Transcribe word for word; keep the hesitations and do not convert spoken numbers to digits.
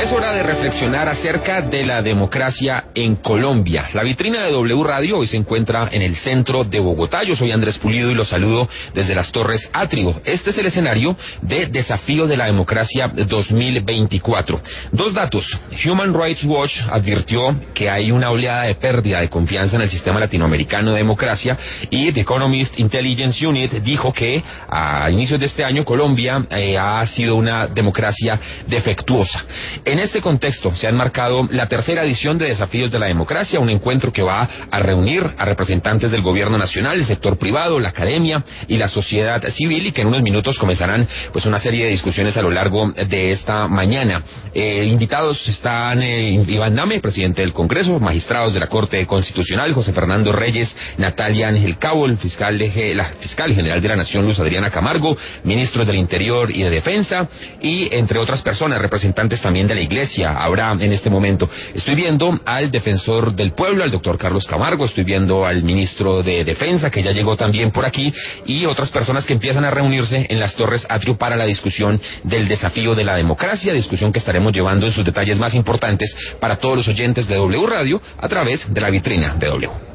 Es hora de reflexionar acerca de la democracia en Colombia. La vitrina de W Radio hoy se encuentra en el centro de Bogotá. Yo soy Andrés Pulido y los saludo desde las Torres Atrio. Este es el escenario de Desafío de la Democracia dos mil veinticuatro. Dos datos. Human Rights Watch advirtió que hay una oleada de pérdida de confianza en el sistema latinoamericano de democracia y The Economist Intelligence Unit dijo que a inicios de este año Colombia eh, ha sido una democracia defectuosa. En este contexto se ha enmarcado la tercera edición de Desafíos de la Democracia, un encuentro que va a reunir a representantes del gobierno nacional, el sector privado, la academia y la sociedad civil, y que en unos minutos comenzarán pues una serie de discusiones a lo largo de esta mañana. Eh, invitados están eh, Iván Name, presidente del Congreso, magistrados de la Corte Constitucional, José Fernando Reyes, Natalia Ángel Cabo, el fiscal de, la fiscal general de la Nación, Luz Adriana Camargo, ministros del Interior y de Defensa, y entre otras personas, representantes también de la Iglesia habrá en este momento. Estoy viendo al defensor del pueblo, al doctor Carlos Camargo, estoy viendo al ministro de Defensa, que ya llegó también por aquí, y otras personas que empiezan a reunirse en las Torres Atrio para la discusión del desafío de la democracia, discusión que estaremos llevando en sus detalles más importantes para todos los oyentes de W Radio a través de la vitrina de W.